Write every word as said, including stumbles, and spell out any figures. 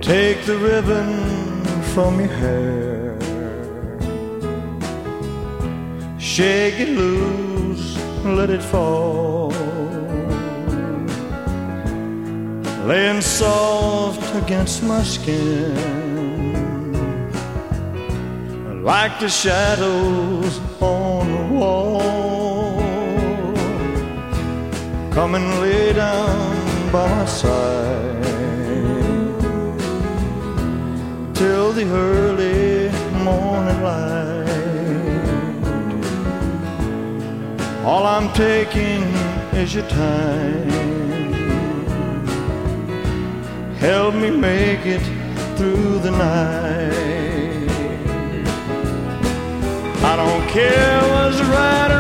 Take the ribbon from your hair, shake it loose, let it fall, laying soft against my skin, like the shadows on the wall. Come and lay down by my side till the early morning light. All I'm taking is your time. Help me make it through the night. I don't care what's right